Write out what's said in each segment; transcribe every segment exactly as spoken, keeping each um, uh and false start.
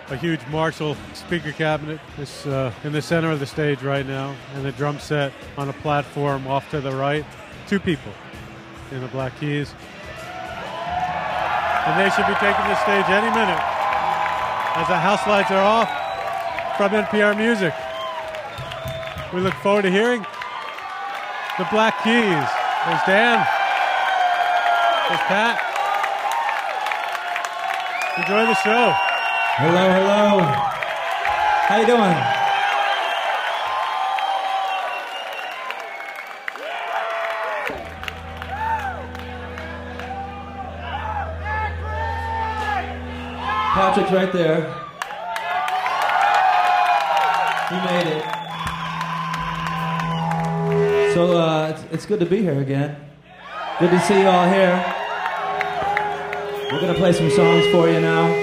a huge Marshall speaker cabinet is uh, in the center of the stage right now, and the drum set on a platform off to the right. Two people in the Black Keys. And they should be taking the stage any minute as the house lights are off from N P R Music. We look forward to hearing the Black Keys. There's Dan. There's Pat. Enjoy the show. Hello, hello. How you doing? Patrick's right there. He made it. So uh, it's, it's good to be here again. Good to see you all here. We're gonna play some songs for you now.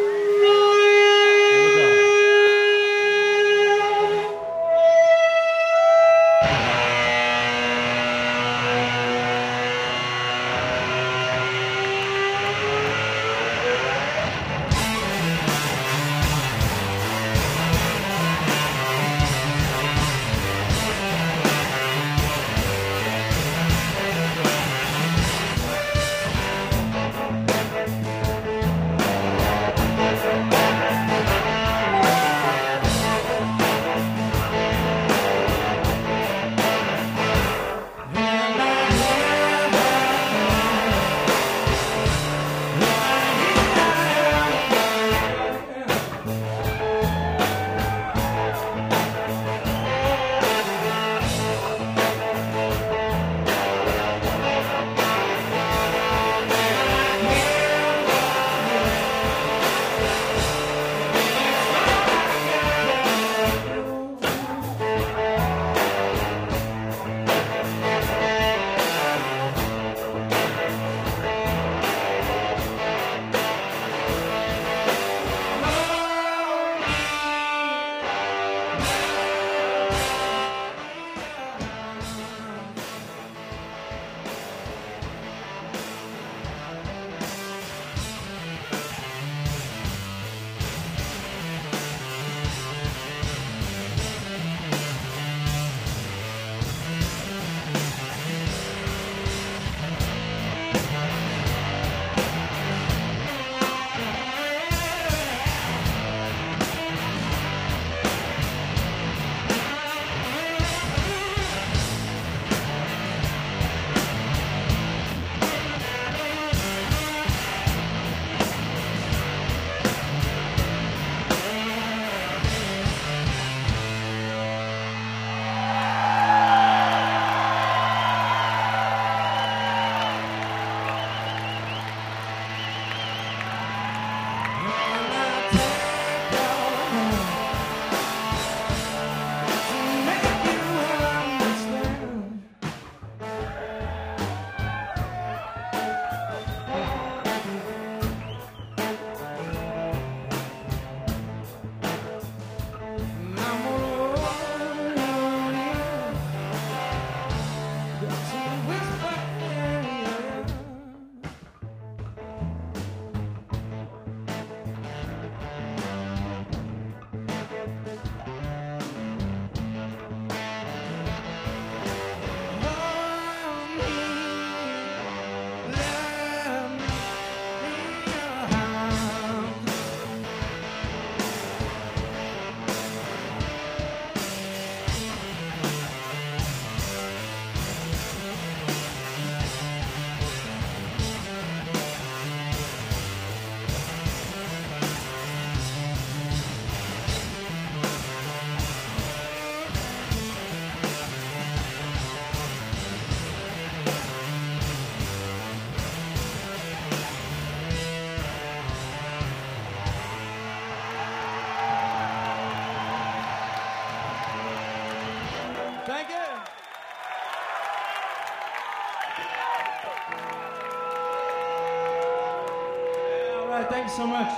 Thank you so much.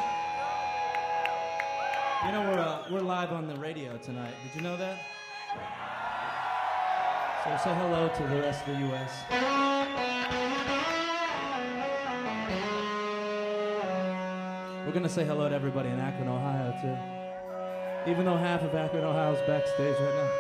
You know, we're, uh, we're live on the radio tonight. Did you know that? So say hello to the rest of the U S We're gonna say hello to everybody in Akron, Ohio, too. Even though half of Akron, Ohio is backstage right now.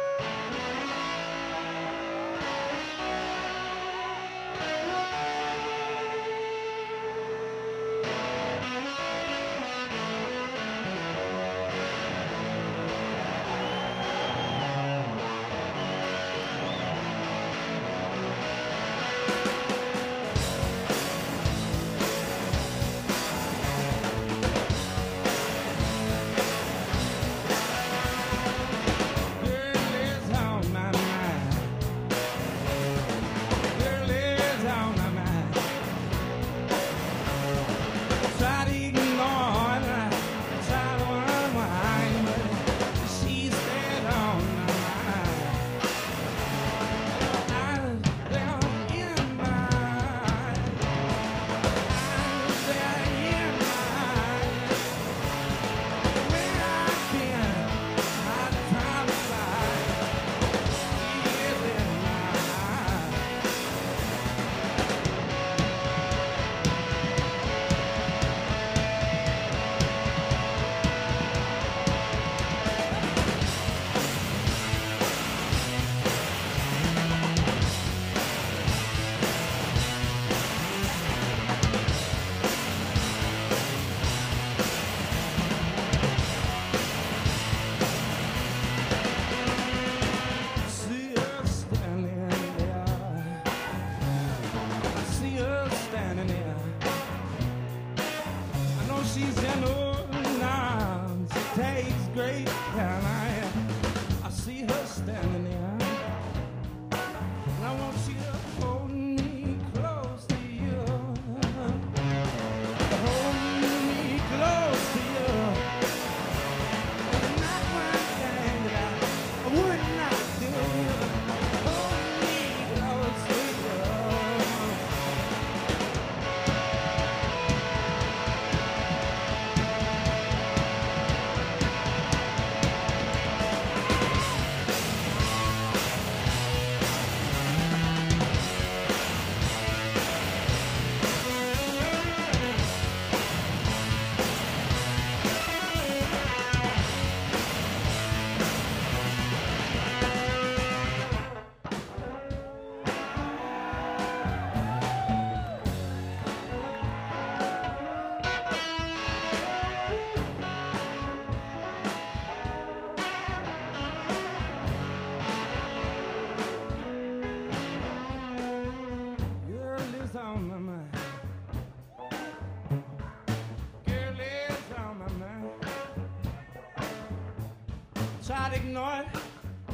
Tried to ignore it,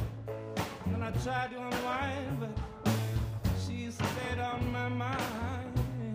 and I tried to unwind, but she stayed on my mind.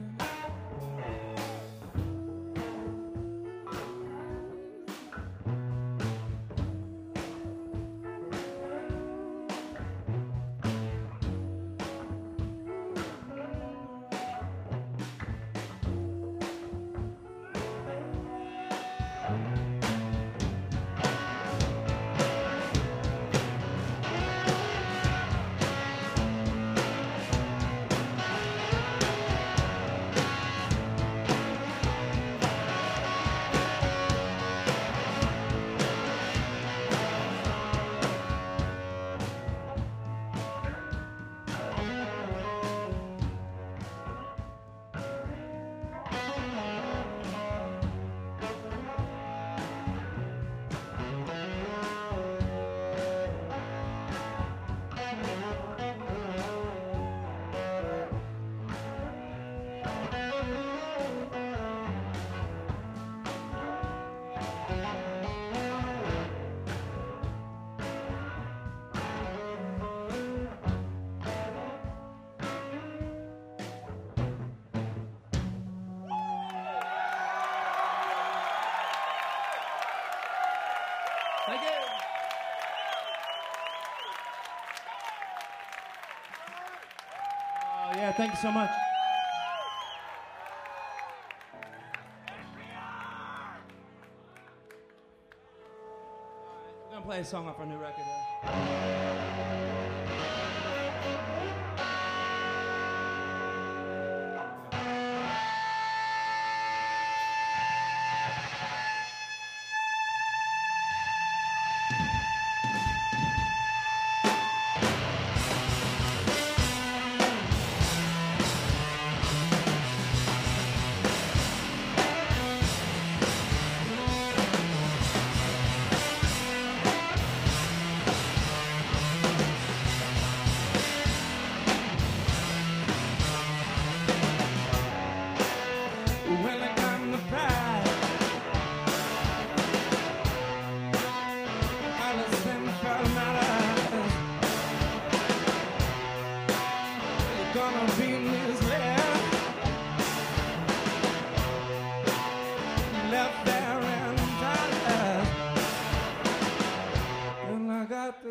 Thank you. Oh, yeah, thank you so much. We're gonna play a song off our new record. Uh.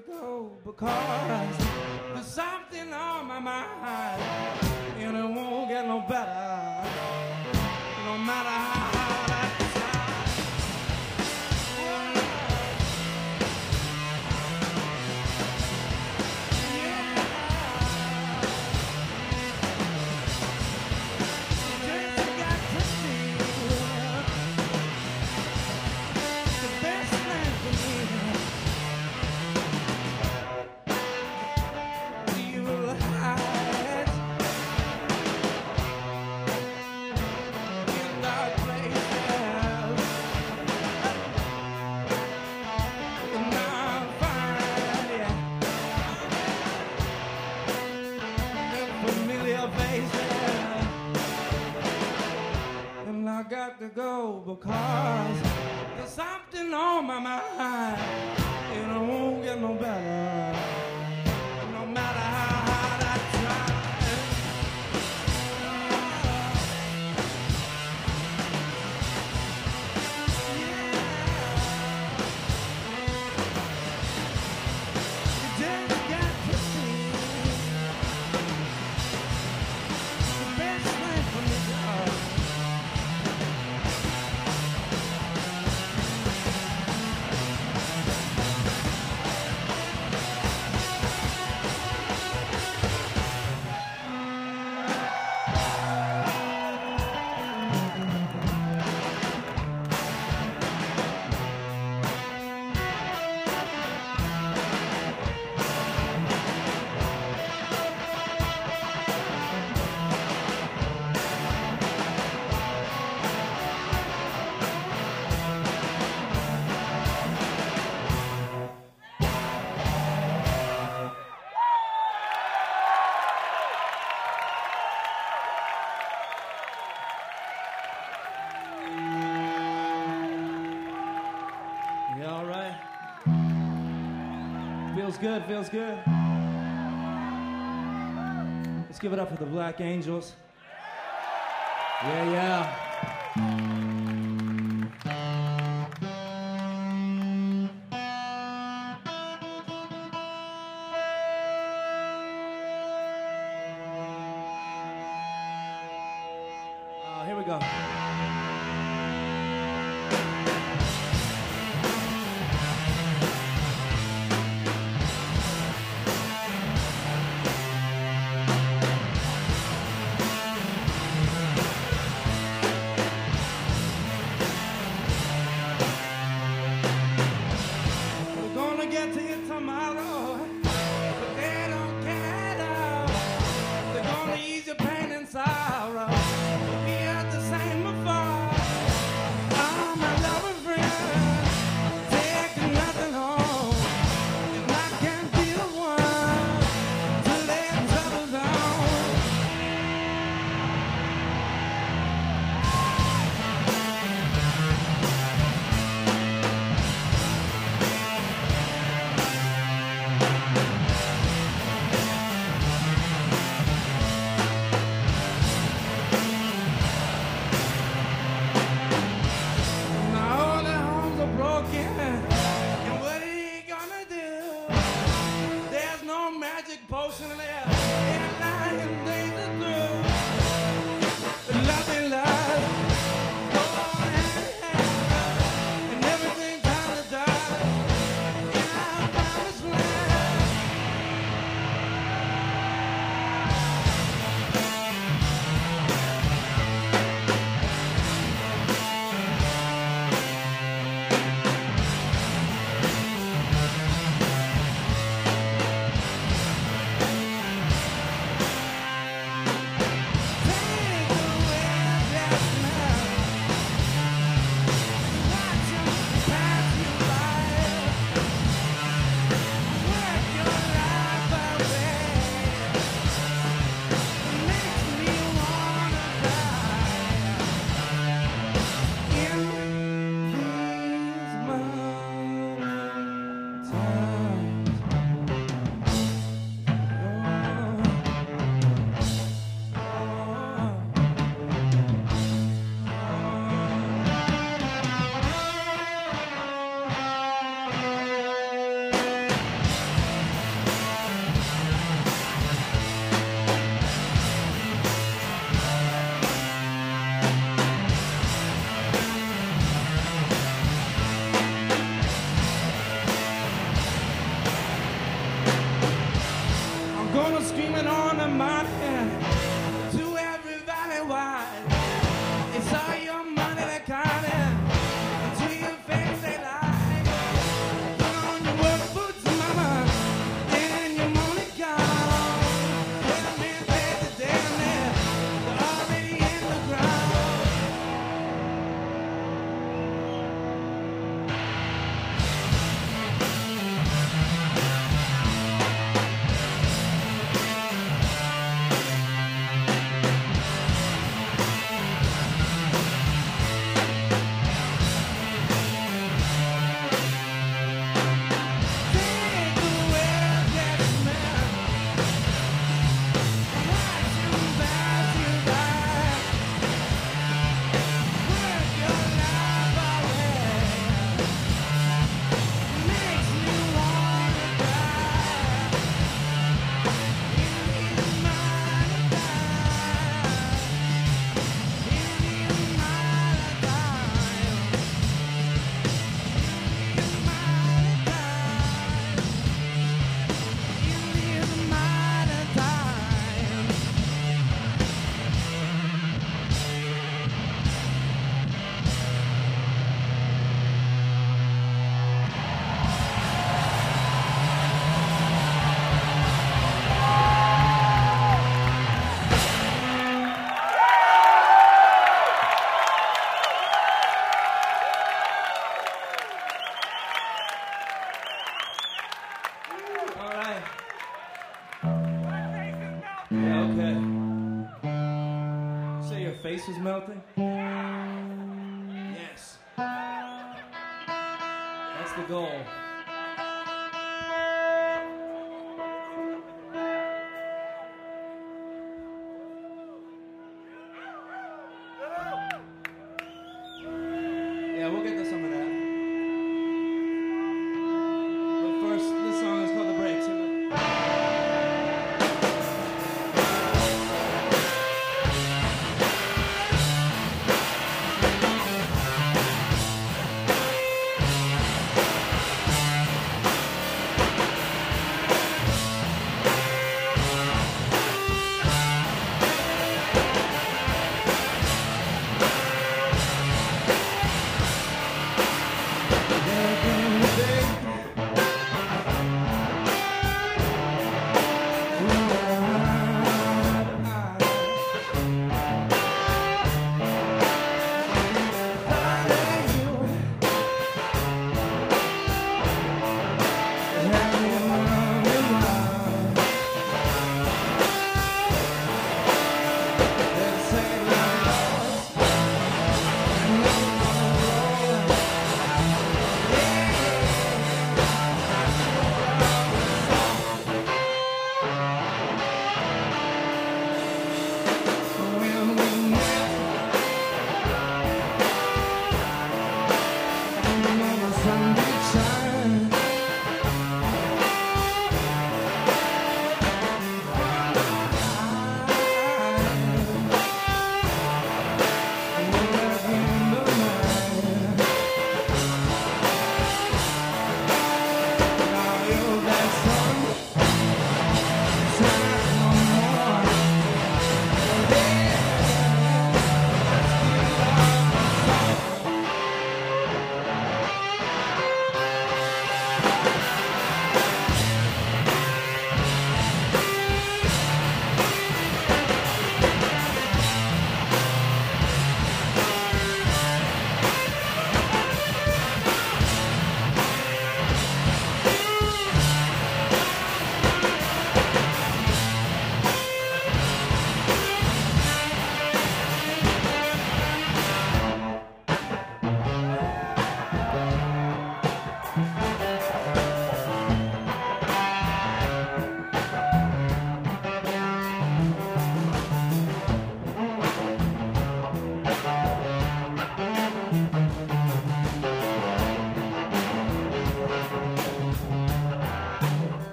to go because there's something on my mind, and it won't get no better, no matter how hard I try. Yeah. Just got to feel the best thing for me. I got to go because there's something on my mind, and it won't get no better, no matter how hard I try. Yeah. You just got to see the best thing for me, girl. Yeah, all right. Feels good, feels good. Let's give it up for the Black Angels. Yeah, yeah. Uh, here we go. face was melting? Yes. That's the goal. Yeah, we'll get to some of that. But first, this song is called The Breaks.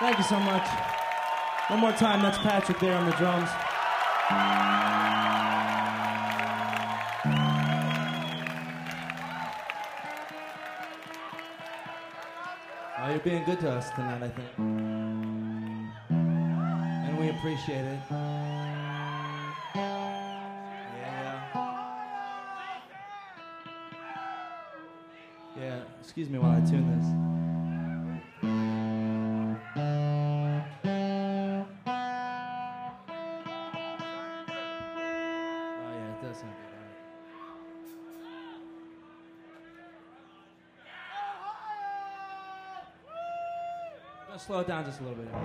Thank you so much. One more time, that's Patrick there on the drums. Oh, you're being good to us tonight, I think. And we appreciate it. Yeah. Yeah, excuse me while I tune this. Slow it down just a little bit.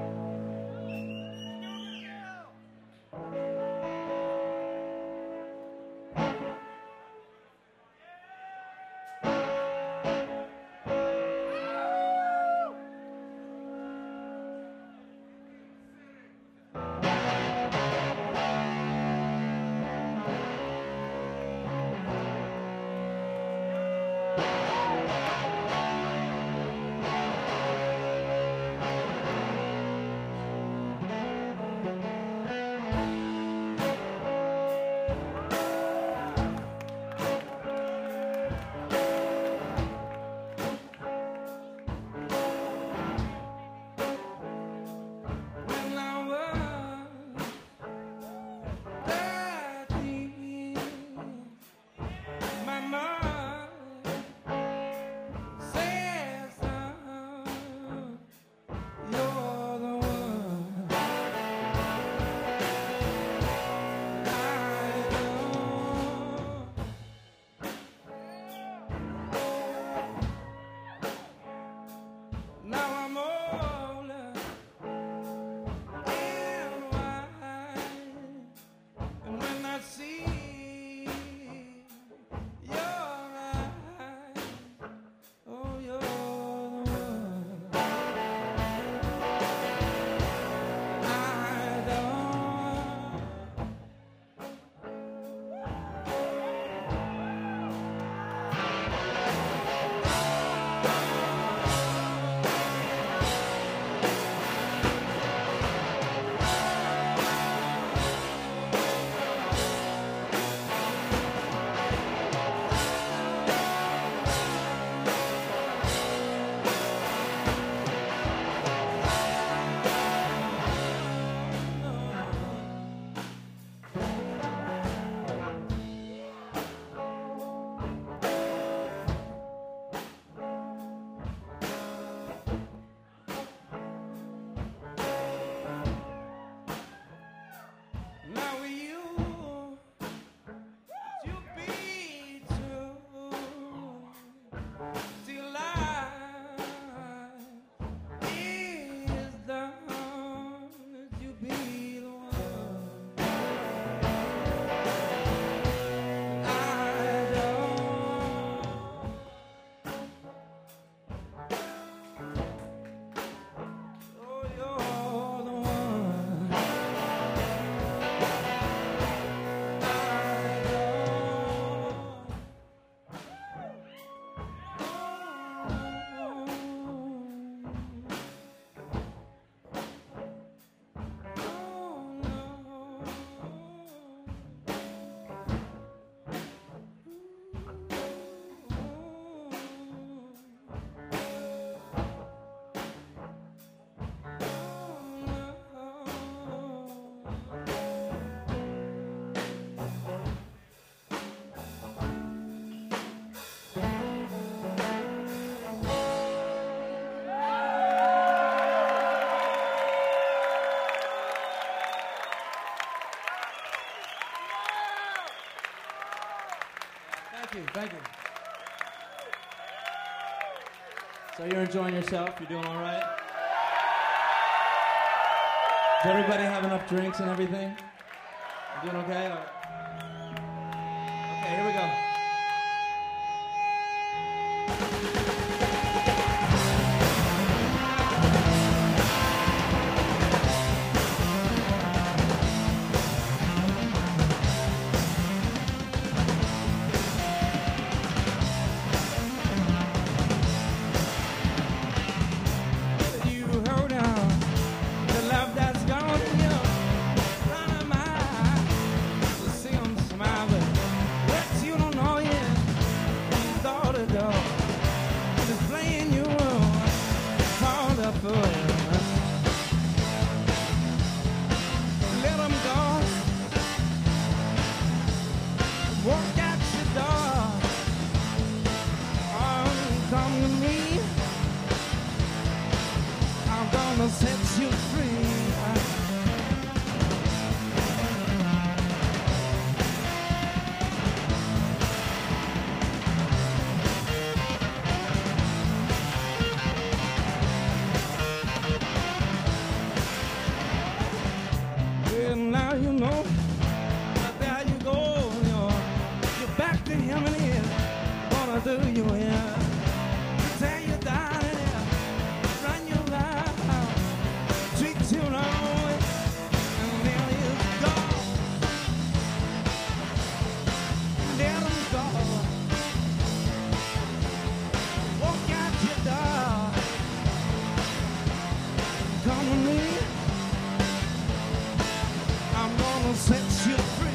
Thank you, thank you. So you're enjoying yourself? You're doing all right? Does everybody have enough drinks and everything? You doing okay? Or... Okay, here we go. You hold on. gonna set you free. Well, now you know, there you go, you're, you're back to him and he's gonna do you in. Tear you down and run you round, treat you wrong, and then he's gone. Let him go. Walk out your door. Come with me. I'm gonna set you free.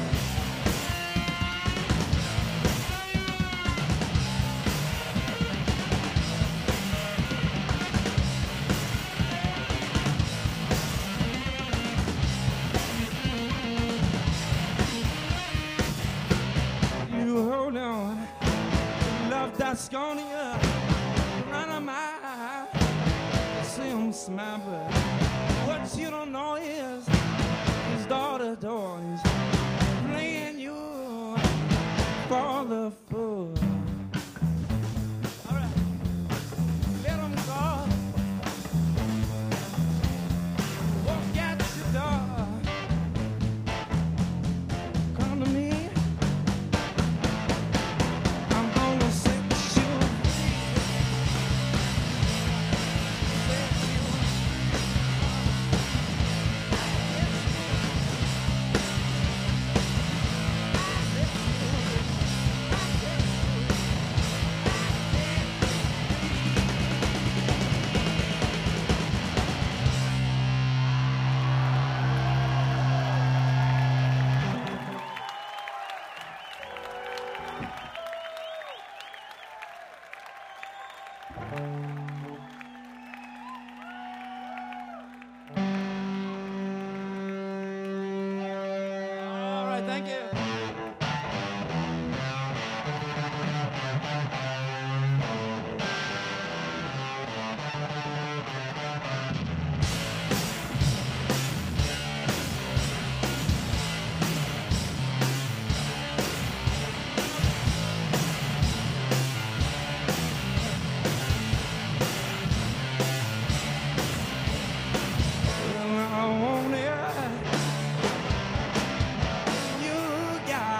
You hold on, love that's gonna run a mile. See him smile, but what you don't know is his daughter door is playing you for the fool. All right, let him go. Walk out your door. Come to me. I'm gonna set you free. Set you All right, thank you. Well, I want it. You got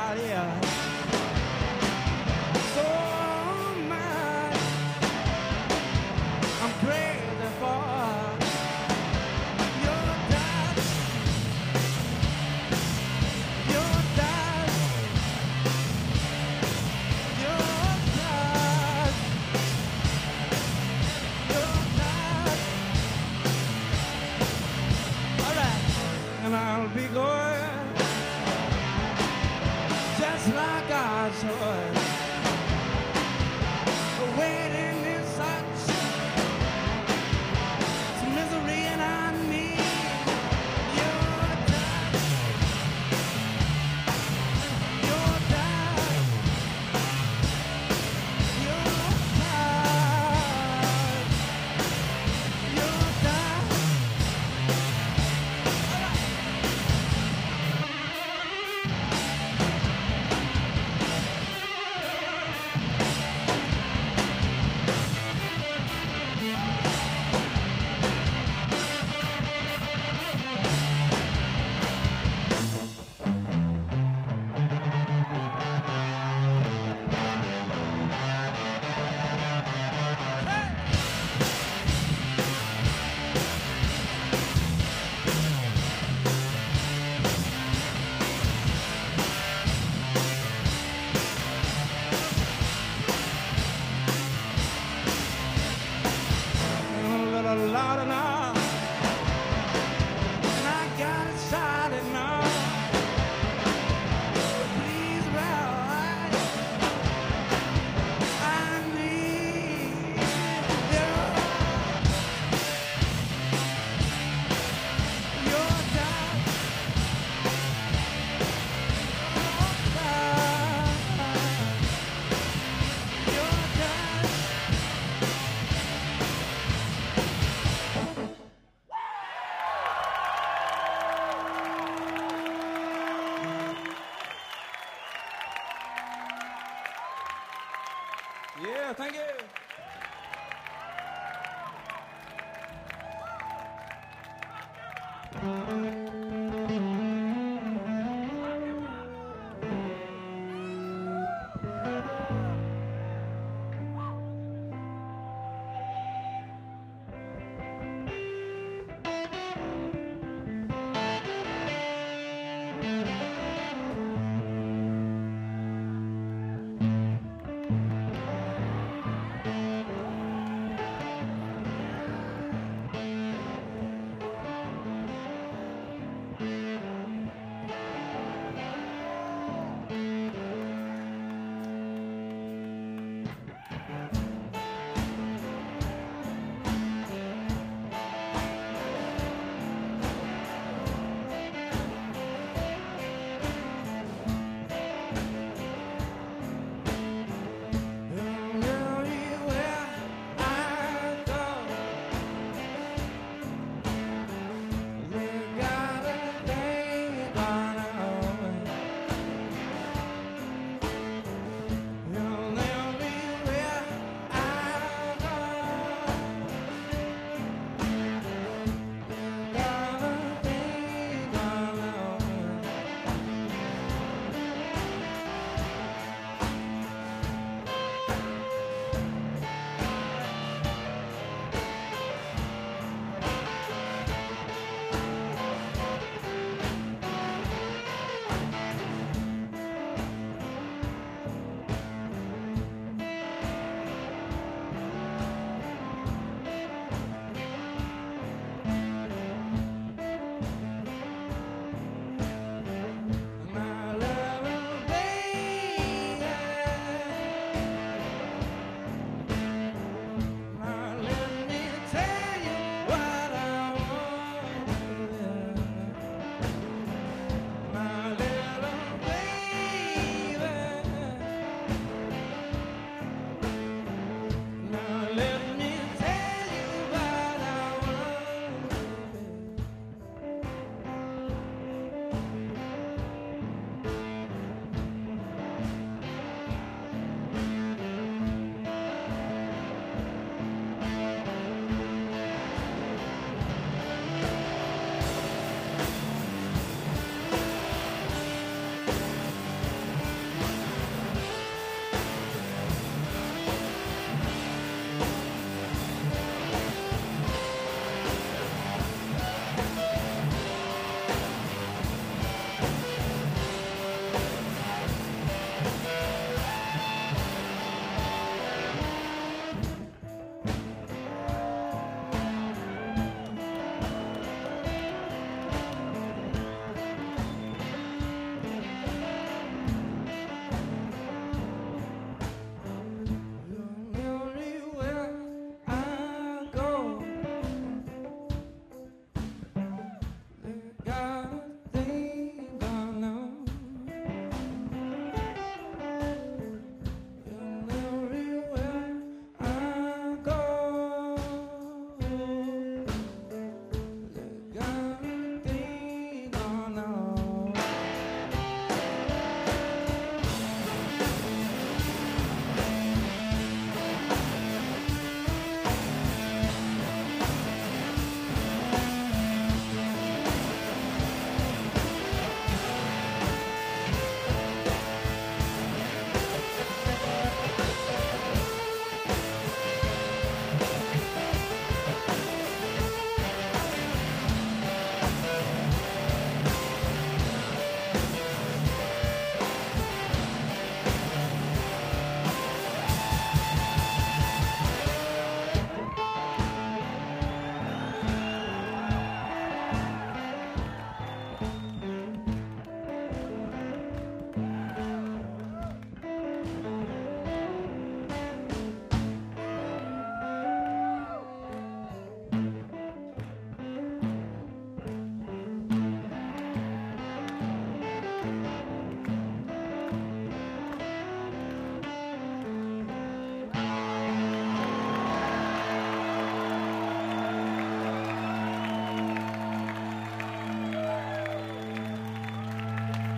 Thank you.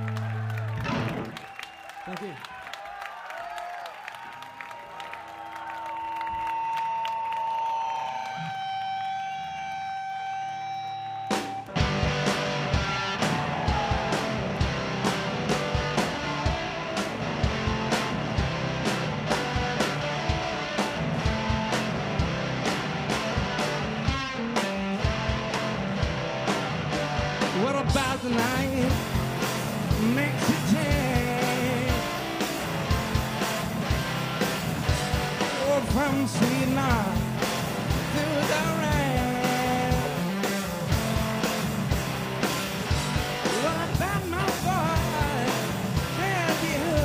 Thank you. What about the night makes you change? Oh, from sweet night through the rain. What about my boy? Tell you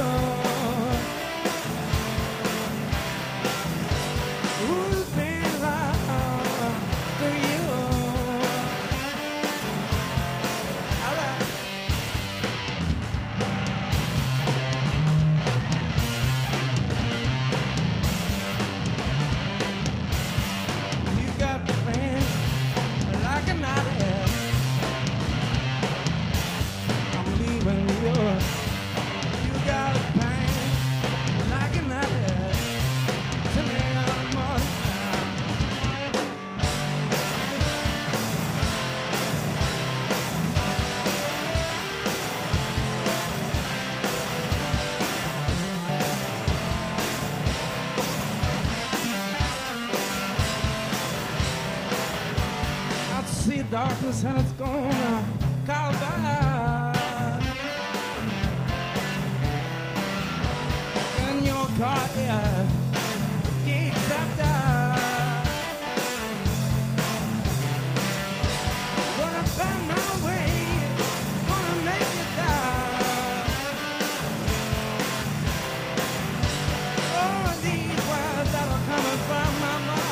who's been wrong to you? All right. You got friends like a nighthead. I'm leaving you. You got pain like a nighthead. To me, I'm more I see darkness and it's gonna call back. In your car, yeah, keeps up that. Gonna find my way, gonna make it die. Oh, these words that are coming from my mind.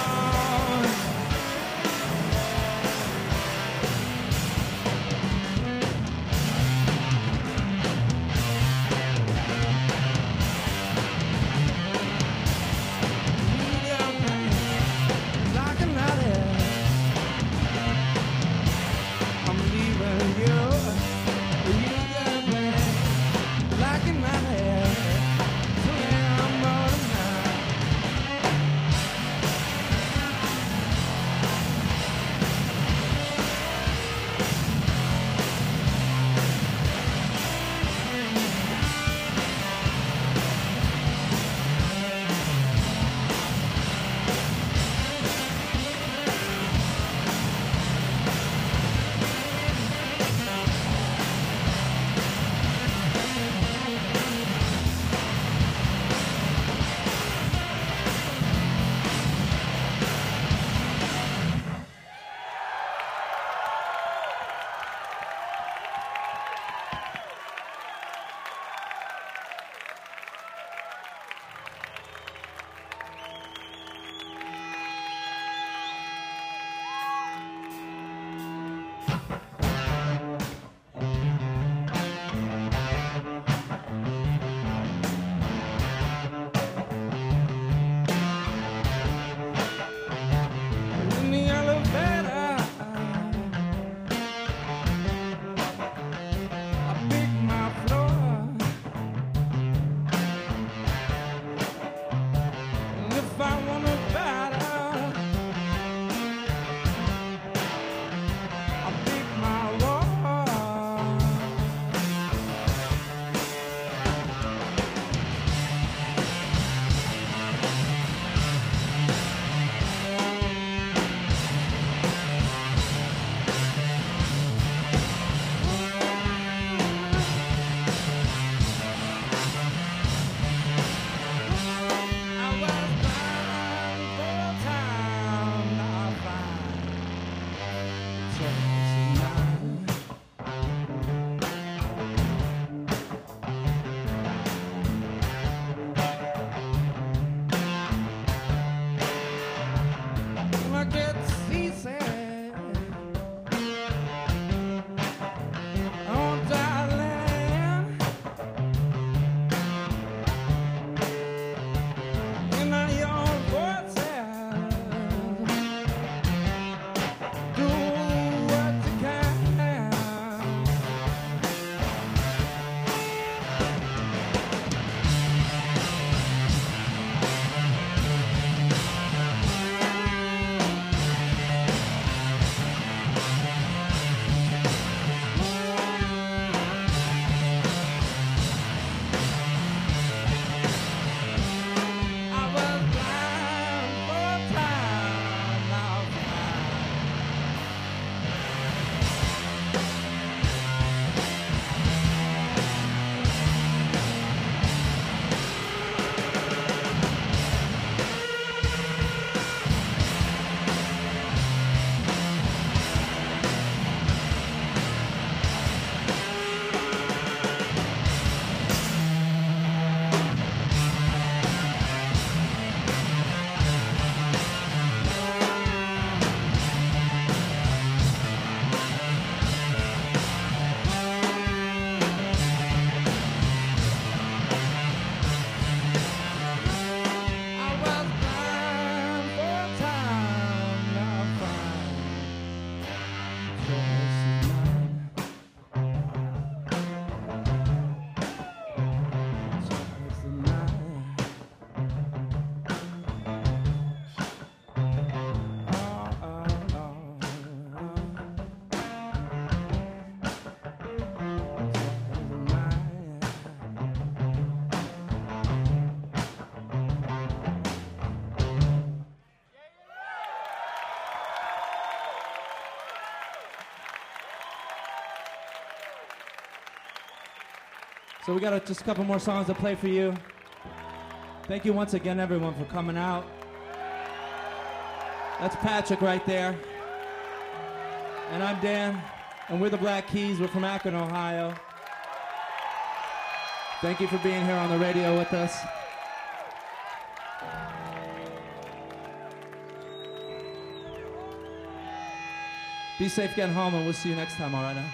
So we got a, just a couple more songs to play for you. Thank you once again, everyone, for coming out. That's Patrick right there. And I'm Dan, and we're the Black Keys. We're from Akron, Ohio. Thank you for being here on the radio with us. Be safe getting home, and we'll see you next time, all right now?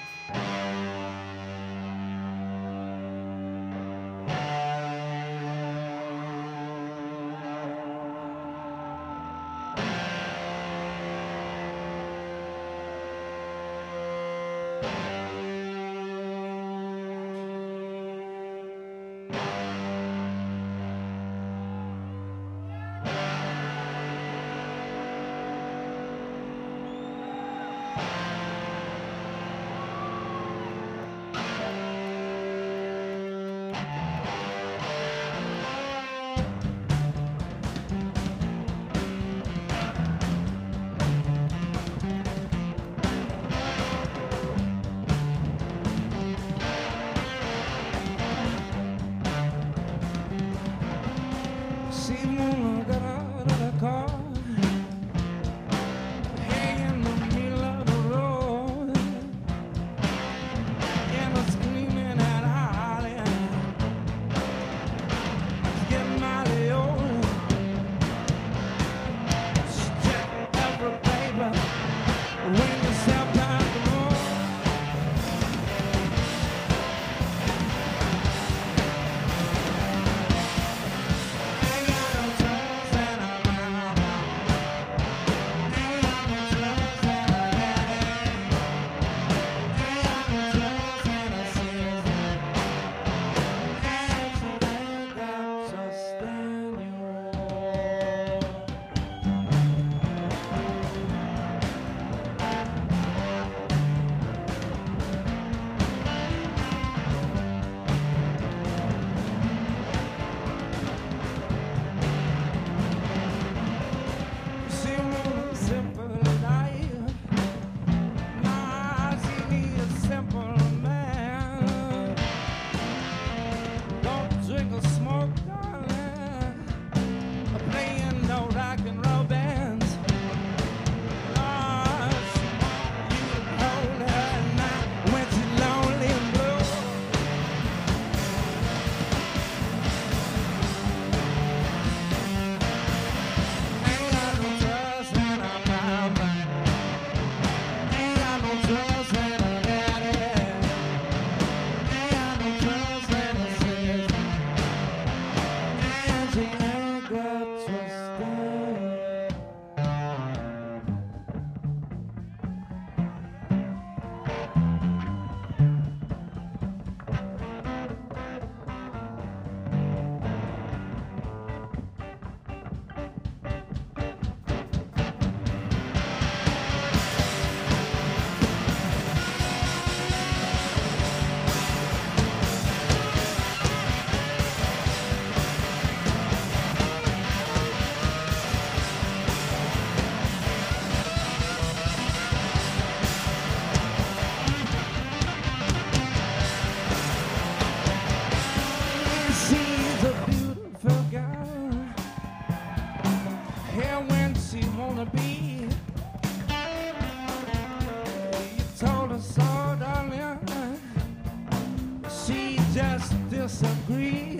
Disagree.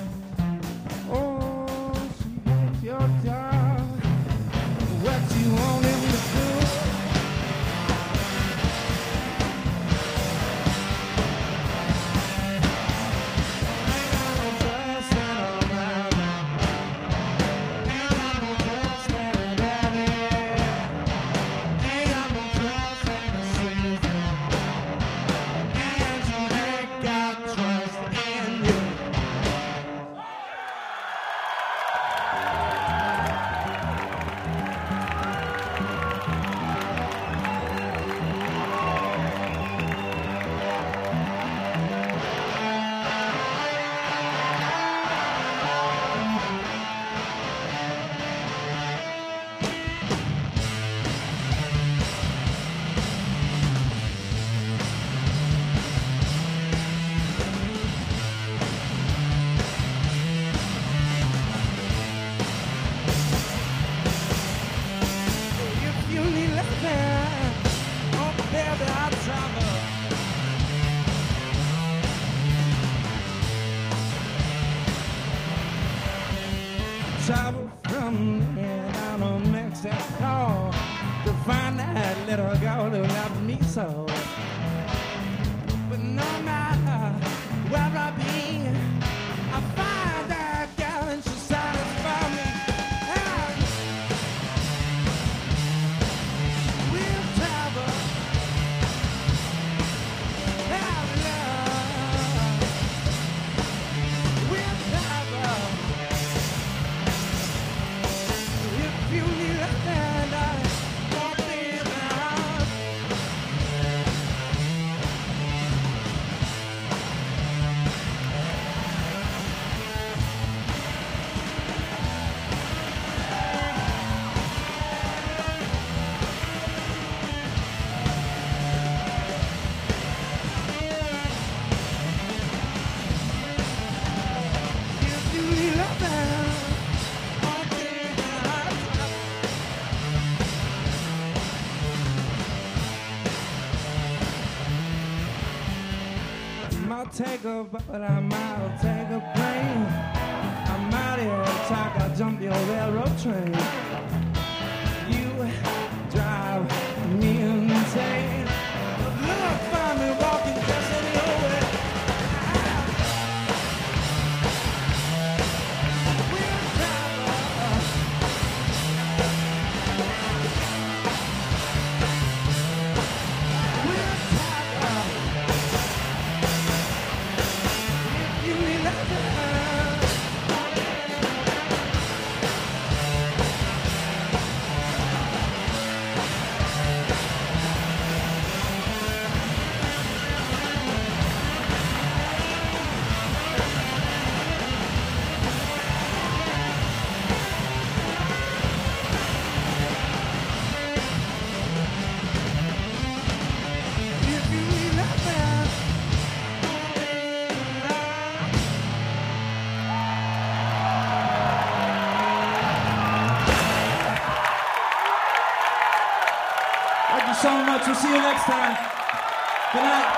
Oh, she gave your job what you want him to do. Ain't got no trust in her mama. Ain't got no trust in her daddy. Ain't got no trust in her sister. And she ain't got trust in you. soul. But no matter where I be, I find that girl and she satisfies me. And we'll travel and love. We'll travel. If you need a hand, I won't be around. If you need a hand, I'll be around. I'll take a but I might take a plane. I'm out here talk, I'll jump your railroad train. You drive me insane. But look, find me walking just in your way. We'll travel. We'll travel. If you need a hand, if you need a hand. Thank you so much. We'll see you next time. Good night.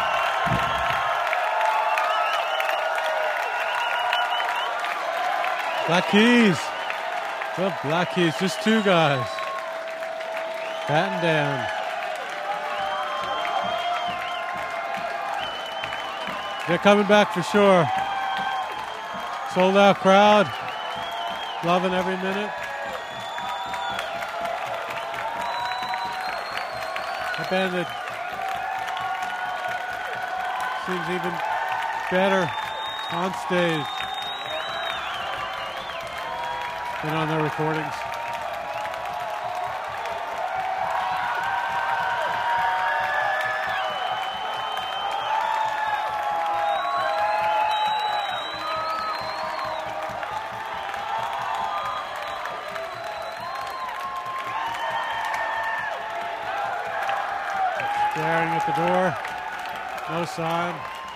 Black Keys. The Black Keys, just two guys. Batting down. They're coming back for sure. Sold out crowd. Loving every minute. A band that seems even better on stage than on their recordings. Staring at the door, no sign.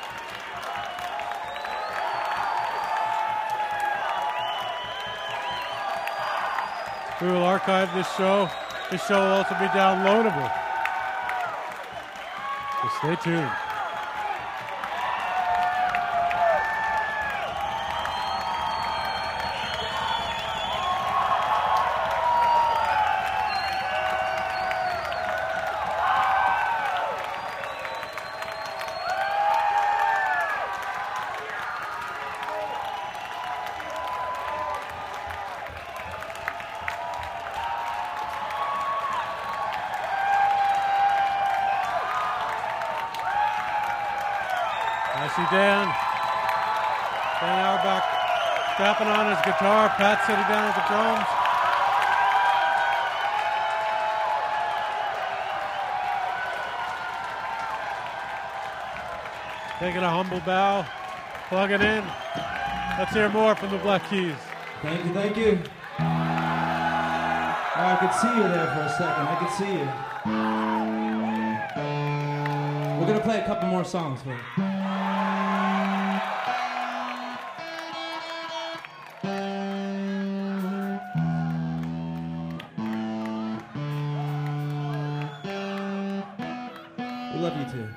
We will archive this show. This show will also be downloadable. So stay tuned. I see Dan. Dan Auerbach strapping on his guitar. Pat sitting down at the drums. Taking a humble bow. Plugging in. Let's hear more from the Black Keys. Thank you, thank you. Oh, I could see you there for a second. I could see you. We're gonna play a couple more songs for you. We love you too.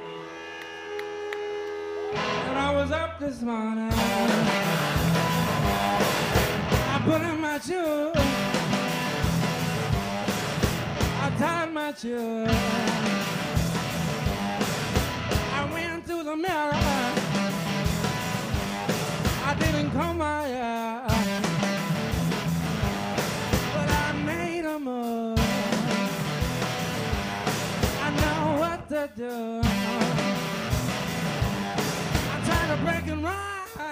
And I was up this morning I put on my shoes. I tied my shoes. I went to the mirror. I didn't comb my hair, but I made a move. I know what to do. I'm trying to break and run.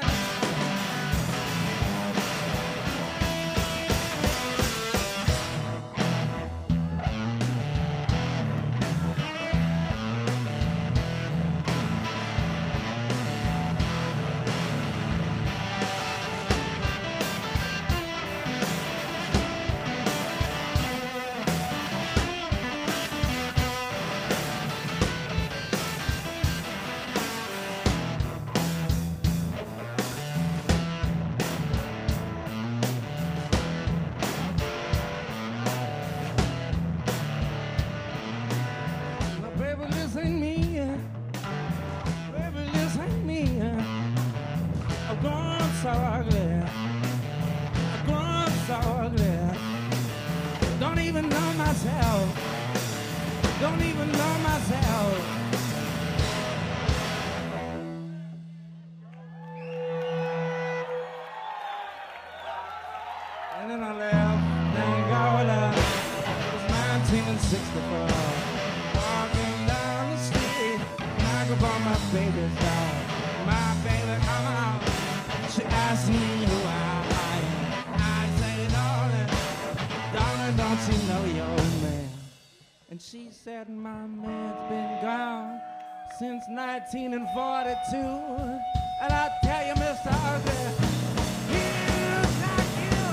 So ugly, I've grown so ugly. Don't even know myself. Don't even know myself. And then I left Angola. It was nineteen sixty-four. Walking down the street, I go for my baby's dog. My baby, come out. She asked me who I am. I say, darling, darling, don't you know your man? And she said, my man's been gone since nineteen forty-two. And I tell you, Mister Ugly, he's like you.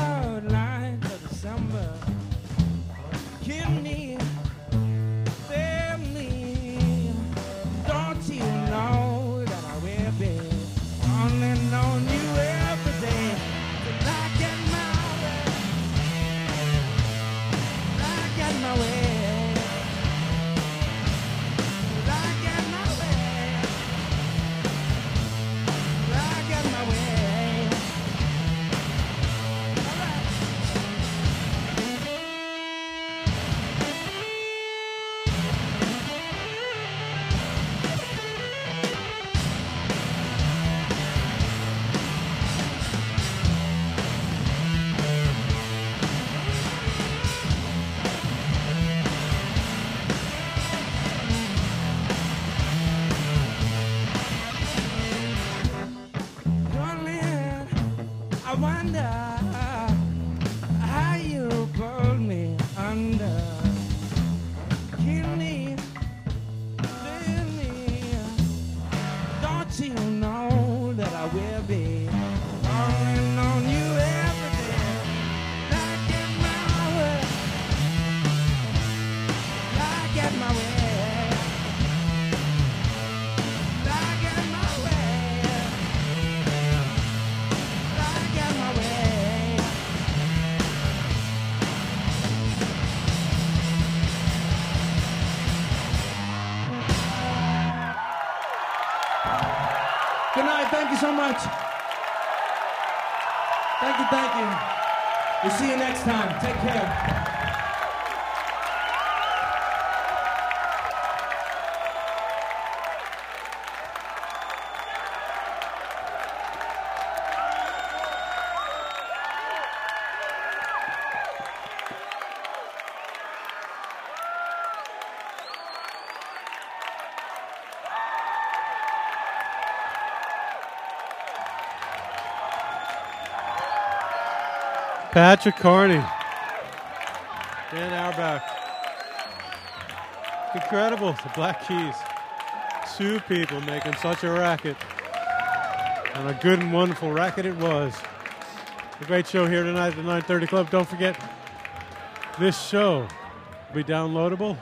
December, give me, baby. Good night. Thank you so much. Thank you, thank you. We'll see you next time. Take care. Patrick Carney, Dan Auerbach. Incredible, the Black Keys. Two people making such a racket. And a good and wonderful racket it was. A great show here tonight at the nine thirty Club. Don't forget, this show will be downloadable.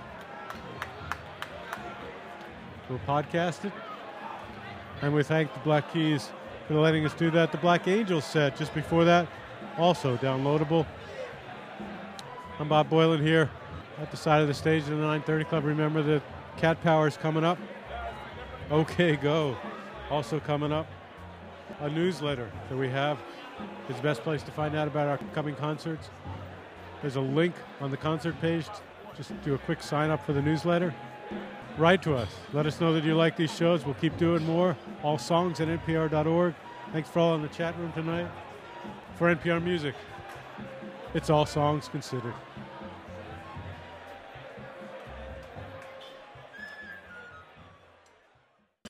We'll podcast it. And we thank the Black Keys for letting us do that. The Black Angels set just before that, also downloadable. I'm Bob Boilen here at the side of the stage of the nine thirty Club. Remember that Cat Power is coming up. OK Go also coming up. A newsletter that we have is the best place to find out about our upcoming concerts. There's a link on the concert page. Just do a quick sign up for the newsletter. Write to us. Let us know that you like these shows. We'll keep doing more. All songs at N P R dot org. Thanks for all in the chat room tonight. For N P R Music, it's All Songs Considered.